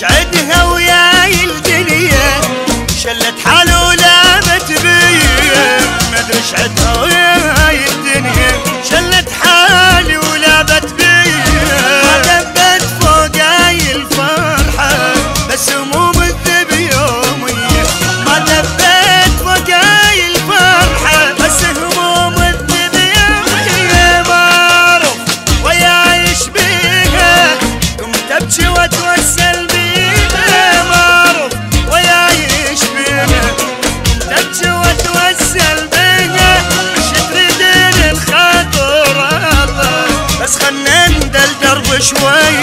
شعدها وياي الدنيا شلت حالي ولابت بيا، ما ادري شعدها وياي الدنيا شلت حالي ولابت بيا، ما دبت فوقاي الفرحة بس هموم الذب يومية، ما دبت فوقاي الفرحة بس هموم الذب يومية، ما اعرف ويايش بيها قمت ابكي واتوسل بيها، ما اعرف ويايش بيها قمت ابكي واتوسل بيها، شتريدين الخاطر الله بس خلنا ندل درب شوي